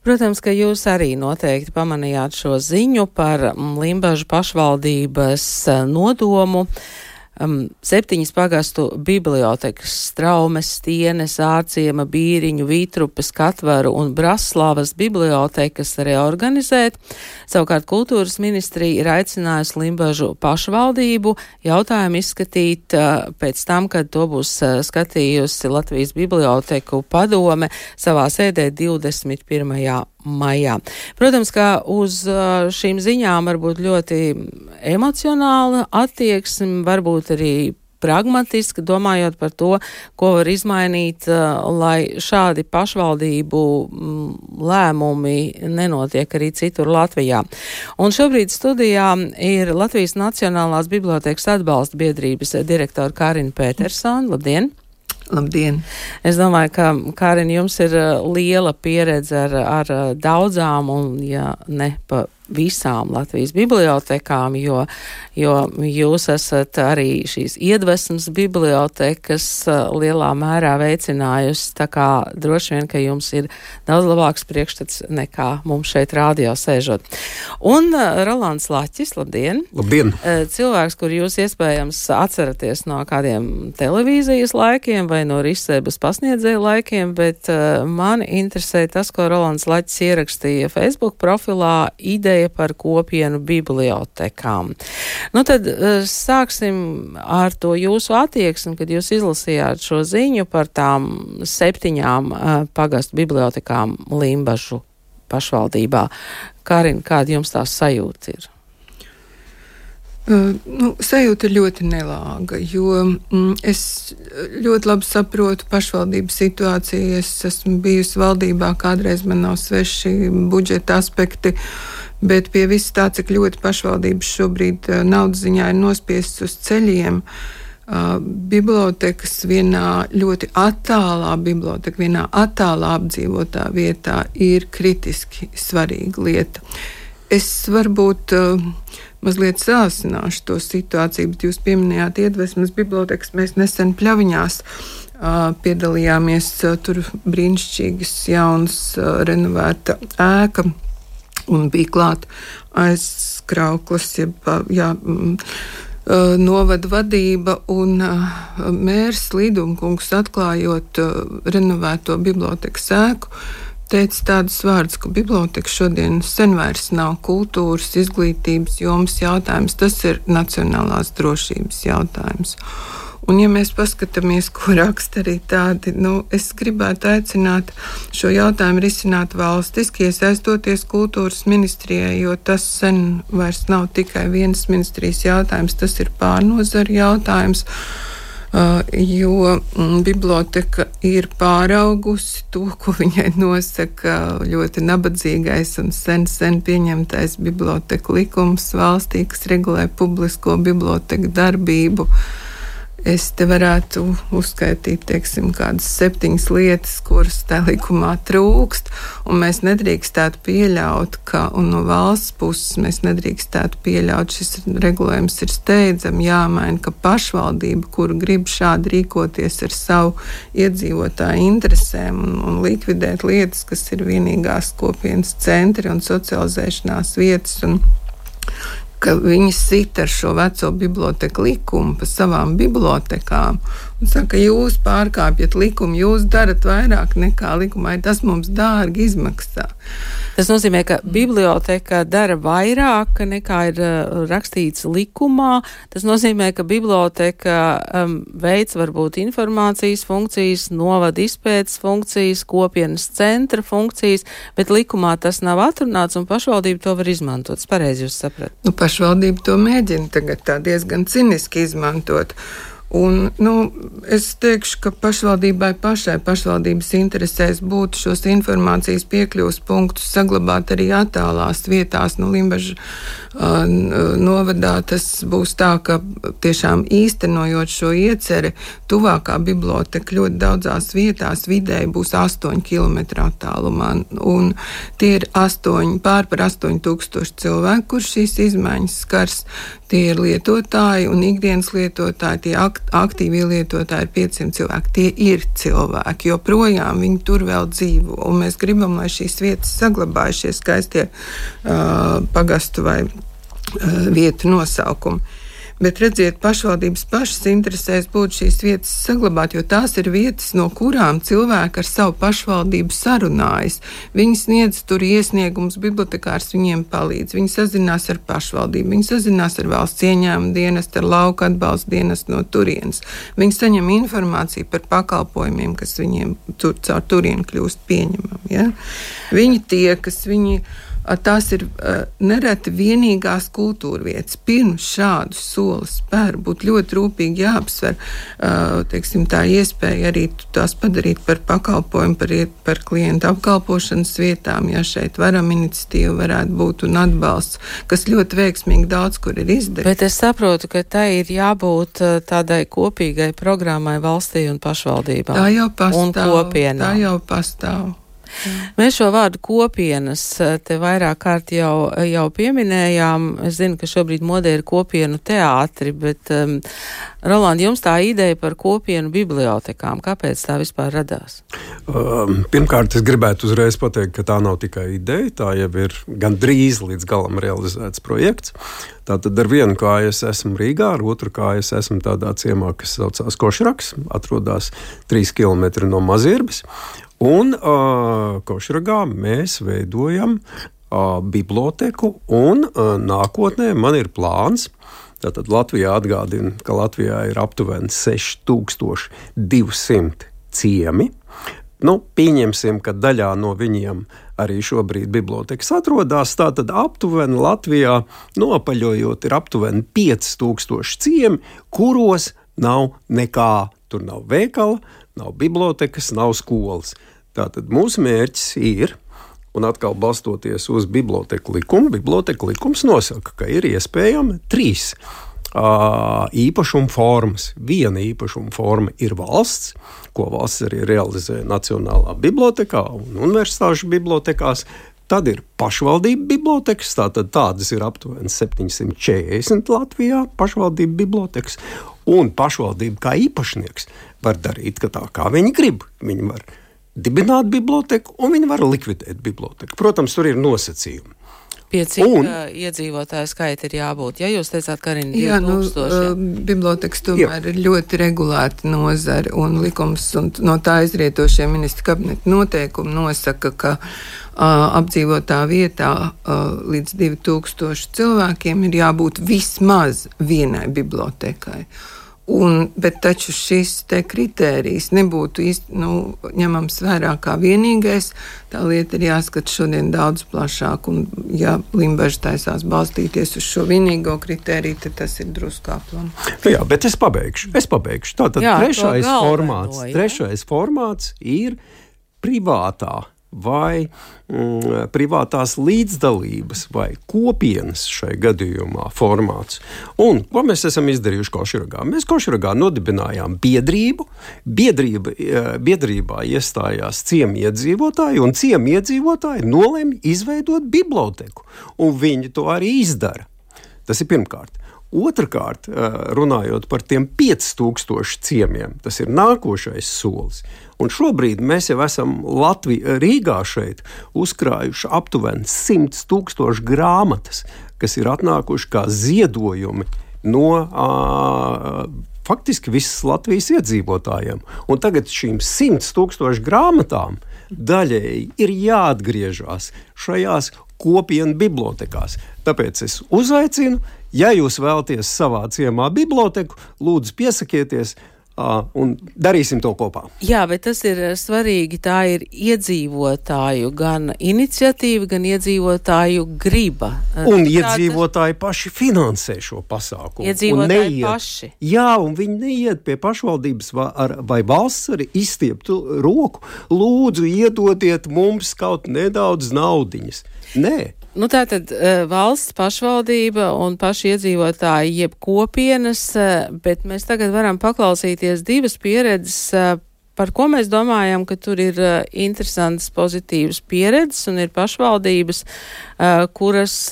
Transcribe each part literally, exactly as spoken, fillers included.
Protams, ka jūs arī noteikti pamanījāt šo ziņu par Limbažu pašvaldības nodomu. Um, septiņas pagastu bibliotekas Straumes, Stienes, Ārciema, Bīriņu, Vītrupes, Katvaru un Braslavas bibliotekas reorganizēt. Savukārt kultūras ministrija ir aicinājusi Limbažu pašvaldību jautājumu izskatīt uh, pēc tam, kad to būs uh, skatījusi Latvijas biblioteku padome savā sēdē divdesmit pirmajā maijā. Protams, ka uz šīm ziņām var būt ļoti emocionāla attieksme, varbūt arī pragmatiski, domājot par to, ko var izmainīt, lai šādi pašvaldību lēmumi nenotiek arī citur Latvijā. Un šobrīd studijā ir Latvijas Nacionālās bibliotēkas atbalsta biedrības direktora Karina Petersona. Labdien! Labdien! Es domāju, ka, Kārin, jums ir liela pieredze ar, ar daudzām un, ja ne pa visām Latvijas bibliotekām, jo, jo jūs esat arī šīs iedvesmas bibliotekas lielā mērā veicinājusi, tā kā droši vien, ka jums ir daudz labāks priekšstats nekā mums šeit rādio sēžot. Un Rolands Laķis, labdien! Labdien! Cilvēks, kur jūs iespējams atceraties no kādiem televīzijas laikiem vai no Risebas pasniedzēja laikiem, bet uh, mani interesē tas, ko Rolands Laķis ierakstīja Facebook profilā, ideja par kopienu bibliotekām. Nu tad sāksim ar to jūsu attieksmi, kad jūs izlasījāt šo ziņu par tām septiņām pagastu bibliotekām Limbažu pašvaldībā. Karin, kāda jums tās sajūta ir? Uh, nu, sajūta ir ļoti nelāga, jo mm, es ļoti labi saprotu pašvaldības situāciju. Es esmu bijusi valdībā, kādreiz man nav sveši budžeta aspekti, bet pie viss tā, cik ļoti pašvaldības šobrīd uh, naudas ziņā ir nospiestas uz ceļiem, uh, bibliotekas vienā ļoti attālā biblioteka, vienā attālā apdzīvotā vietā ir kritiski svarīga lieta. Es varbūt uh, mazliet sāsināšu to situāciju, bet jūs pieminējāt iedvesmas bibliotekas. Mēs nesen Pļaviņās uh, piedalījāmies, uh, tur brīnišķīgas jaunas uh, renovēta ēka un bija klāt aizkrauklas, jeb, uh, jā, mm, uh, novada vadība un uh, mērs Līdumkungs atklājot uh, renovēto bibliotekas ēku, teica tādus vārdus, ka biblioteka šodien sen vairs nav kultūras, izglītības jomas jautājums, tas ir nacionālās drošības jautājums. Un ja mēs paskatāmies, ko raksta arī tādi, nu, es gribētu aicināt šo jautājumu risināt valstiski, iesaistoties kultūras ministrijai, jo tas sen vairs nav tikai vienas ministrijas jautājums, tas ir pārnozaru jautājums. Uh, jo mm, biblioteka ir pāraugusi to, ko viņai nosaka ļoti nabadzīgais un sen, sen pieņemtais biblioteka likums valstī, kas regulē publisko biblioteku darbību. Es te varētu uzskaitīt, teiksim, kādas septiņas lietas, kuras tā likumā trūkst, un mēs nedrīkstētu pieļaut, ka, un no valsts puses mēs nedrīkstētu pieļaut, šis regulējums ir steidzami jāmaina, ka pašvaldība, kuru grib šādi rīkoties ar savu iedzīvotāju interesēm un, un likvidēt lietas, kas ir vienīgās kopienas centri un socializēšanās vietas, un ka viņi sit ar šo veco biblioteku likumu pa savām bibliotekām un saka, jūs pārkāpjat likumu, jūs darat vairāk nekā likumā, tas mums dārgi izmaksā. Tas nozīmē, ka biblioteka dara vairāk nekā ir uh, rakstīts likumā. Tas nozīmē, ka biblioteka um, veic varbūt informācijas funkcijas, novada izpētes funkcijas, kopienas centra funkcijas, bet likumā tas nav atrunāts un pašvaldība to var izmantot. Es pareizi jūs saprat? Nu, pašvaldība to mēģina tagad tā diezgan ciniski izmantot. Un, nu, es teikšu, ka pašvaldībai pašai pašvaldības interesēs būtu šos informācijas piekļuvas punktus saglabāt arī attālās vietās. Nu, Limbaža uh, novadā tas būs tā, ka tiešām īstenojot šo ieceri, tuvākā biblioteka ļoti daudzās vietās vidēji būs astoņu kilometru attālumā. Un tie ir astoņi, pār par astoņu tūkstoši cilvēku, kur šīs izmaiņas skars. Tie ir lietotāji un ikdienas lietotāji, tie akt, aktīvie lietotāji ir piecsimt cilvēki. Tie ir cilvēki, jo projām viņi tur vēl dzīvo. Un mēs gribam, lai šīs vietas saglabājas šie skaistie uh, pagastu vai uh, vietu nosaukumi. Bet, redziet, pašvaldības pašas interesēs būtu šīs vietas saglabāt, jo tās ir vietas, no kurām cilvēki ar savu pašvaldību sarunājas. Viņi sniedz tur iesniegumus, bibliotekārs viņiem palīdz, viņi sazinās ar pašvaldību, viņi sazinās ar valsts ieņēmumu dienestu, ar lauka atbalsta dienestu no turienes. Viņi saņem informāciju par pakalpojumiem, kas viņiem tur, caur turienu kļūst pieņemami. Ja? Viņi tiekas, viņi... Tās ir uh, nereti vienīgās kultūra vietas. Pirms šādu soli spēr, būtu ļoti rūpīgi jāapsver uh, teiksim, tā iespēja arī tās padarīt par pakalpojumu, par, par klientu apkalpošanas vietām, ja šeit varam iniciatīva varētu būt un atbalsts, kas ļoti veiksmīgi daudz kur ir izdarīts. Bet es saprotu, ka tai ir jābūt tādai kopīgai programmai valstī un pašvaldībām. Tā jau pastāv. Un kopienām. Tā jau pastāv. Jā. Mēs šo vārdu kopienas te vairāk kārt jau, jau pieminējām. Es zinu, ka šobrīd modē ir kopienu teātri, bet, um, Roland, jums tā ideja par kopienu bibliotekām, kāpēc tā vispār radās? Um, pirmkārt, es gribētu uzreiz pateikt, ka tā nav tikai ideja, tā jau ir gandrīz līdz galam realizēts projekts. Tātad ar vienu kāju es esmu Rīgā, ar otru kāju es esmu tādā ciemā, kas saucās Košraks, atrodas trīs kilometri no Mazirbes. Un uh, Košragā mēs veidojam uh, biblioteku, un uh, nākotnē man ir plāns. Tātad Latvijā atgādina, ka Latvijā ir aptuveni seši tūkstoši divsimt ciemi. Nu, pieņemsim, ka daļā no viņiem arī šobrīd bibliotekas atrodas. Tātad aptuveni Latvijā nopaļojot ir aptuveni pieci tūkstoši ciemi, kuros nav nekā. Tur nav veikala, nav bibliotekas, nav skolas. Tātad mūsu mērķis ir, un atkal balstoties uz biblioteku likumu, biblioteku likums nosaka, ka ir iespējami trīs uh, īpašuma formas. Viena īpašuma forma ir valsts, ko valsts arī realizē Nacionālā bibliotekā un universitāšu bibliotekās. Tad ir pašvaldību bibliotekas, tātad tādas ir aptuveni septiņsimt četrdesmit Latvijā pašvaldību bibliotekas, un pašvaldība kā īpašnieks var darīt, ka tā kā viņi grib. Viņi var dibināt biblioteku, un viņi var likvidēt biblioteku. Protams, tur ir nosacījumi. Pie cik un, iedzīvotāju skaita ir jābūt? Ja jūs teicāt, ka arī jā, nu, bibliotekas tomēr jā. ir ļoti regulēta nozare, un likums un no tā izrietošie ministra kabineta noteikumi nosaka, ka uh, apdzīvotā vietā uh, līdz divi tūkstoši cilvēkiem ir jābūt vismaz vienai bibliotekai. Un, bet taču šis te kritērijs nebūtu īsti, nu, ņemams vērā kā vienīgais. Tā lieta ir jāskat šodien daudz plašāk, un ja Limbaža taisās balstīties uz šo vienīgo kritēriju, tad tas ir drusku aplam. Jā, bet es pabeigšu. Es pabeigšu. Tātad jā, trešais, formāts, no, trešais formāts ir privātā vai mm, privātās līdzdalības vai kopienas šai gadījumā formāts. Un ko mēs esam izdarījuši Košragā? Mēs Košragā nodibinājām biedrību. Biedrība, biedrībā iestājās ciemiedzīvotāji, un ciemiedzīvotāji nolēma izveidot biblioteku. Un viņi to arī izdara. Tas ir pirmkārt. Otrakārt, runājot par tiem pieci tūkstoši ciemiem, tas ir nākošais solis. Un šobrīd mēs jau esam Latvijā, Rīgā šeit uzkrājuši aptuveni simt tūkstoši grāmatas, kas ir atnākuši kā ziedojumi no ā, faktiski visas Latvijas iedzīvotājiem. Un tagad šīm simt tūkstoši grāmatām daļēji ir jāatgriežas šajās kopienu bibliotekās. Tāpēc es uzaicinu, ja jūs vēlaties savā ciemā biblioteku, lūdzu piesakieties, Uh, un darīsim to kopā. Jā, bet tas ir svarīgi. Tā ir iedzīvotāju gan iniciatīva, gan iedzīvotāju griba. Un Tāda... iedzīvotāji paši finansē šo pasākumu. Iedzīvotāji neiet, paši. Jā, un viņi neiet pie pašvaldības vai, ar, vai valsts arī izstieptu roku. Lūdzu, iedodiet mums kaut nedaudz naudiņas. Nē. Nu, tātad valsts pašvaldība un paši iedzīvotāji jeb kopienas, bet mēs tagad varam paklausīties divas pieredzes, par ko mēs domājam, ka tur ir interesantas, pozitīvas pieredzes un ir pašvaldības, kuras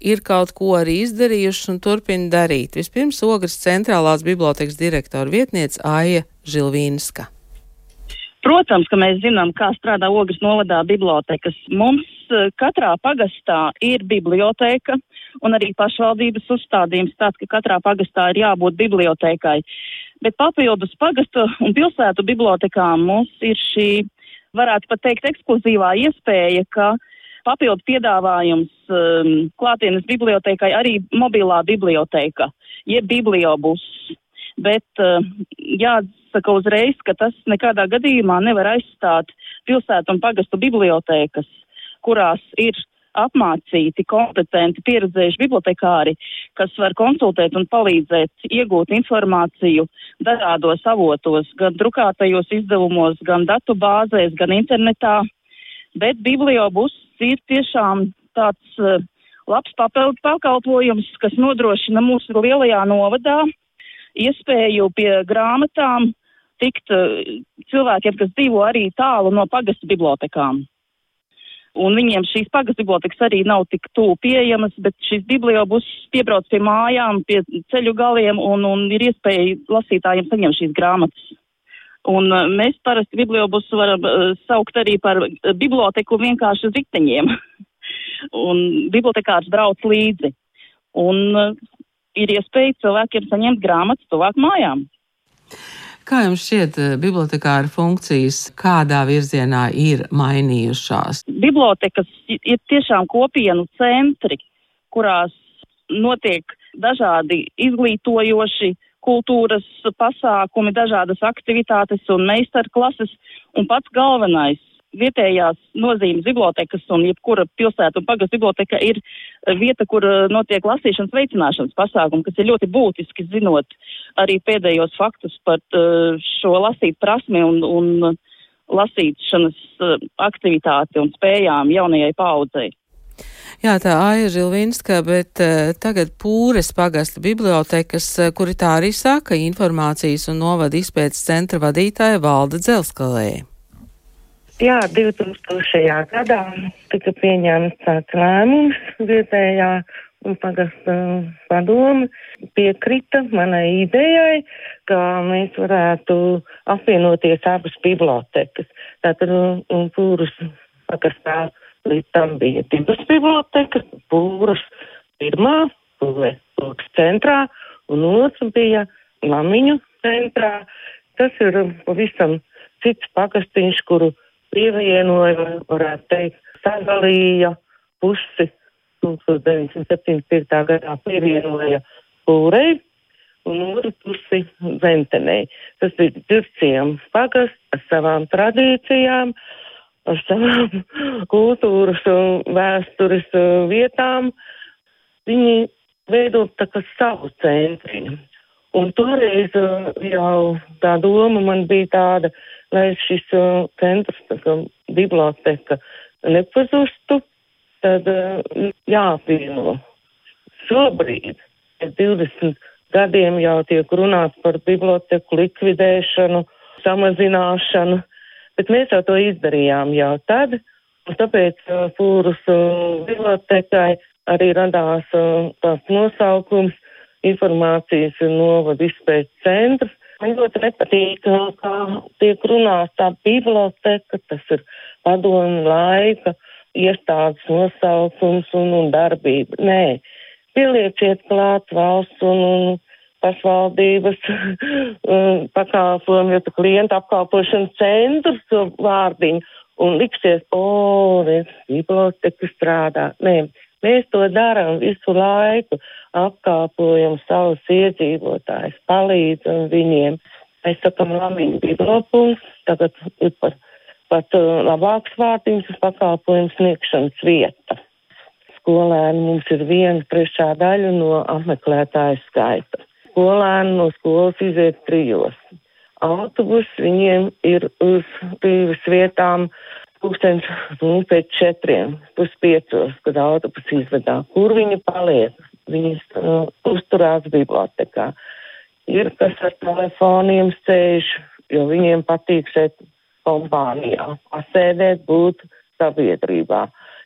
ir kaut ko arī izdarījuši un turpina darīt. Vispirms Ogres centrālās bibliotēkas direktora vietniece Aija Žilvīnska. Protams, ka mēs zinām, kā strādā Ogres novadā bibliotēkas. Mums katrā pagastā ir bibliotēka un arī pašvaldības uzstādījums tāds, ka katrā pagastā ir jābūt bibliotēkai. Bet papildus pagastu un pilsētu bibliotekām mums ir šī, varētu pat teikt, ekskluzīvā iespēja, ka papildu piedāvājums um, klātienes bibliotēkai arī mobilā bibliotēka, jeb bibliobus. Bet uh, jāsaka uzreiz, ka tas nekādā gadījumā nevar aizstāt pilsētu un pagastu bibliotēkas, kurās ir apmācīti, kompetenti, pieredzējuši bibliotekāri, kas var konsultēt un palīdzēt iegūt informāciju dažādos avotos, gan drukātajos izdevumos, gan datu bāzēs, gan internetā. Bet bibliobus ir tiešām tāds uh, labs papildu pakalpojums, kas nodrošina mūsu lielajā novadā iespēju pie grāmatām tikt uh, cilvēkiem, kas dzīvo arī tālu no pagastu bibliotekām. Un viņiem šīs pagastu bibliotekas arī nav tik tuvu pieejamas, bet šis bibliobus piebrauc pie mājām, pie ceļu galiem un, un ir iespēja lasītājiem saņemt šīs grāmatas. Un uh, mēs parasti bibliobusu varam uh, saukt arī par uh, biblioteku vienkārši uz riteņiem. Un bibliotekārs brauc līdzi. Un uh, ir iespēja cilvēkiem saņemt grāmatas tuvāk mājām. Kā jums šķiet, bibliotekāra funkcijas kādā virzienā ir mainījušās? Bibliotekas ir tiešām kopienu centri, kurās notiek dažādi izglītojoši kultūras pasākumi, dažādas aktivitātes un meistarklases, un pats galvenais vietējās nozīmes bibliotekas un jebkura pilsētu un pagastu biblioteka ir vieta, kur notiek lasīšanas veicināšanas pasākumi, kas ir ļoti būtiski zinot arī pēdējos faktus par šo lasīt prasmi un, un lasīšanas aktivitāti un spējām jaunajai paaudzei. Jā, tā Aija Žilvinska, bet uh, tagad Pūres pagasta bibliotekas, uh, kuri tā arī saka, informācijas un novada izpētes centra vadītāja Valda Dzelskalē. Jā, divtūkstošajā gadā tika pieņemts tāds lēmums vietējā un pagasta padome piekrita manai idejai, ka mēs varētu apvienoties abas bibliotekas. Tātad Pūras pagastā līdz tam bija divas bibliotekas, Pūras pirmā, Pūras centrā, un otra bija Lamiņu centrā. Tas ir pavisam cits pagastiņš, kuru pievienoja, varētu teikt, sadalīja pusi tūkstoš deviņsimt septiņdesmit piektajā gadā pievienoja Pūrei un otru pusi Ventenei. Tas ir Ģurciem pagasts ar savām tradīcijām, ar savām kultūras un vēstures vietām. Viņi veido tā kā savu centriņu. Un toreiz jau tā doma man bija tāda, lai šis uh, centrs, tā kā biblioteka, nepazustu, tad uh, jāapvieno. Šobrīd, divdesmit gadiem jau tiek runāts par biblioteku likvidēšanu, samazināšanu, bet mēs jau to izdarījām jau tad, un tāpēc uh, Pūras uh, bibliotekai arī radās uh, tās nosaukums informācijas un novada izpētes centrs. Man ļoti nepatīk, kā tiek runāts tā biblioteka, tas ir padomu laika iestādes nosaukums un, un darbība. Nē, pielieciet klāt valsts un, un pašvaldības pakalpojumu, jo tā klienta apkalpošanas centrs vārdiņu un liksies, o, viens biblioteka strādā. Nē, mēs to darām visu laiku, apkalpojam savus iedzīvotājus, palīdzam viņiem. Mēs sakam Lamiņu bibliopulks, tagad ir par, pat labāks vārdiņas pakalpojums sniegšanas vieta. Skolēni mums ir viena trešā daļa no apmeklētāju skaita. Skolēni no skolas iziet trijos. Autobus viņiem ir uz brīvas vietām pūkstens nu, pēc četriem, puspiecos, kad autobus izvedā. Kur viņi paliek? Viņi uh, uzturās bibliotekā. Ir, kas ar telefoniem sēž, jo viņiem patīk šeit kompānijā, pasēdēt, būt sabiedrībā.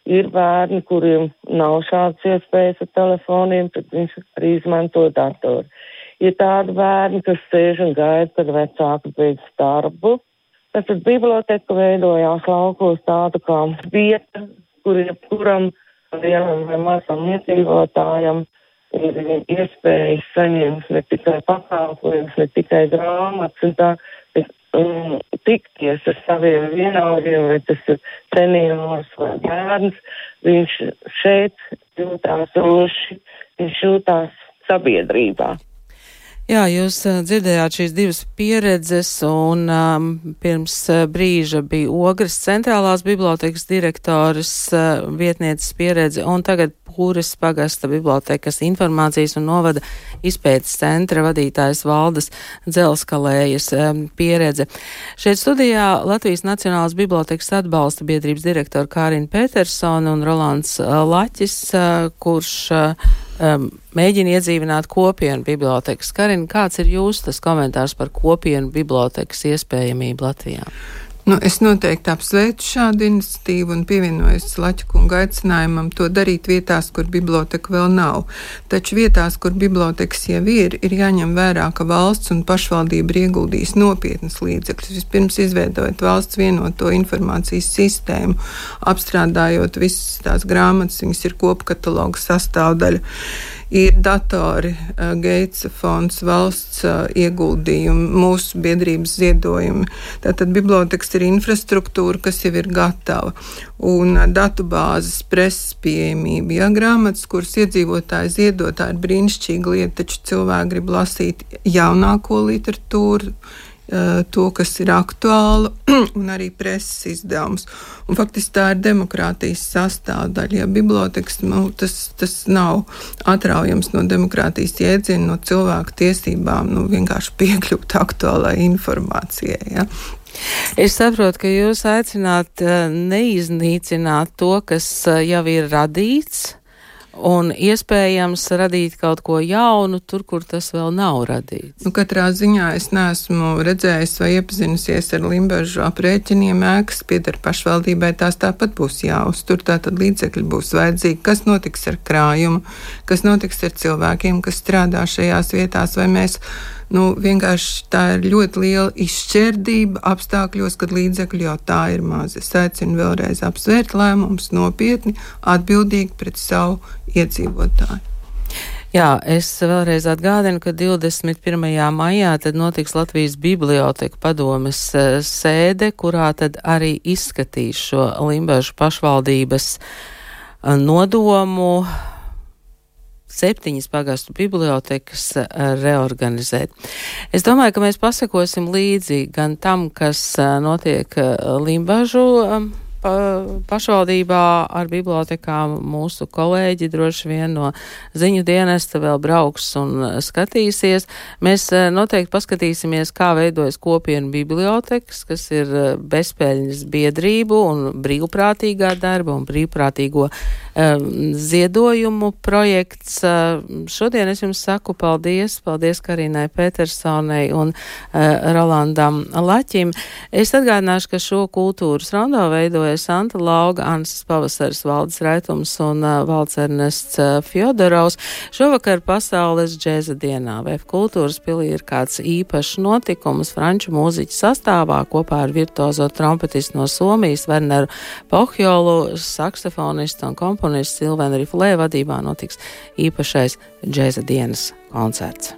Ir bērni, kuriem nav šādas iespējas ar telefoniem, tad viņš arī izmanto datoru. Ir tādi bērni, kas sēž un gaida, kad vecāki beidz darbu. Tad biblioteka veidojās laukos tāda kā vieta, kur jebkuram lielam vai mazam iedzīvotājam ir iespējas saņemt ne tikai pakalpojumus, ne tikai grāmatas un tā, bet um, tikties ar saviem vienaudžiem, vai tas ir seniors vai bērns, viņš šeit jūtās droši, viņš jūtās sabiedrībā. Jā, jūs uh, dzirdējāt šīs divas pieredzes, un um, pirms uh, brīža bija Ogres centrālās bibliotekas direktoras uh, vietnieces pieredze, un tagad Pūres pagasta bibliotekas informācijas un novada izpētes centra vadītājs Valdes Dzelskalējas um, pieredze. Šeit studijā Latvijas Nacionālās bibliotekas atbalsta biedrības direktora Kārina Petersona un Rolands uh, Laķis, uh, kurš uh, um, mēģina iedzīvināt kopienu bibliotekas. Karina, kāds ir jūsu tas komentārs par kopienu bibliotekas iespējamību Latvijā? Nu, es noteikti apsveicu šādu iniciatīvu un pievienojos Laķa kunga aicinājumam to darīt vietās, kur biblioteka vēl nav. Taču vietās, kur bibliotekas jau ir, ir jāņem vērā, ka valsts un pašvaldība ir ieguldījis nopietnas līdzekļus. Vispirms izveidojot valsts vienoto informācijas sistēmu, apstrādājot visas tās grāmatas, viņas ir kopkataloga sastāvdaļa. Ir datori, Geitsa fonds, valsts ieguldījumi, mūsu biedrības ziedojumi. Tātad bibliotekas ir infrastruktūra, kas jau ir gatava. Un datubāzes, preses pieejamība. Ja, grāmatas, kuras iedzīvotāji ziedot, tā ir brīnišķīga lieta, taču cilvēki grib lasīt jaunāko literatūru, to, kas ir aktuāla, un arī preses izdevums. Un faktiski tā ir demokrātijas sastāvdaļa. Ja bibliotekas, nu, tas, tas nav atraujams no demokrātijas jēdziena, no cilvēku tiesībām, nu, vienkārši piekļūt aktuālai informācijai. Ja. Es saprotu, ka jūs aicināt neiznīcināt to, kas jau ir radīts, un iespējams radīt kaut ko jaunu tur, kur tas vēl nav radīts. Nu, katrā ziņā es neesmu redzējis vai iepazinusies ar Limbažu aprēķiniem. Ēkas pieder pašvaldībai, tās tāpat būs jāuztur, tātad līdzekļi būs vajadzīgi. Kas notiks ar krājumu, kas notiks ar cilvēkiem, kas strādā šajās vietās, vai mēs, nu, vienkārši tā ir ļoti liela izšķērdība apstākļos, kad līdzekļi jau tā ir maz. Es aicinu vēlreiz apsvērt lēmumus nopietni, atbildīgi pret savu iedzīvotāju. Jā, es vēlreiz atgādinu, ka divdesmit pirmajā maijā tad notiks Latvijas biblioteka padomes sēde, kurā tad arī izskatīs šo Limbažu pašvaldības nodomu septiņas pagastu bibliotekas reorganizēt. Es domāju, ka mēs pasekosim līdzi gan tam, kas notiek Limbažu pašvaldībā ar bibliotekām. Mūsu kolēģi droši vien no ziņu dienesta vēl brauks un skatīsies. Mēs noteikti paskatīsimies, kā veidojas kopienu bibliotekas, kas ir bezpeļņas biedrību un brīvprātīgā darba un brīvprātīgo um, ziedojumu projekts. Šodien es jums saku paldies, paldies Karinai Petersonai un uh, Rolandam Laķim. Es atgādināšu, ka šo kultūras rondo veidoja Santa Lauga, Anses Pavasaris, Valdes Raitums un uh, Valds Ernests uh, Fjodorovs. Šovakar pasaules džēza dienā V F kultūras pilī ir kāds īpašs notikums franču mūziķu sastāvā kopā ar virtuozo trompetistu no Somijas Werneru Pohjolu, saksofonistu un komponistu Silvenu Riflē vadībā notiks īpašais džēza dienas koncerts.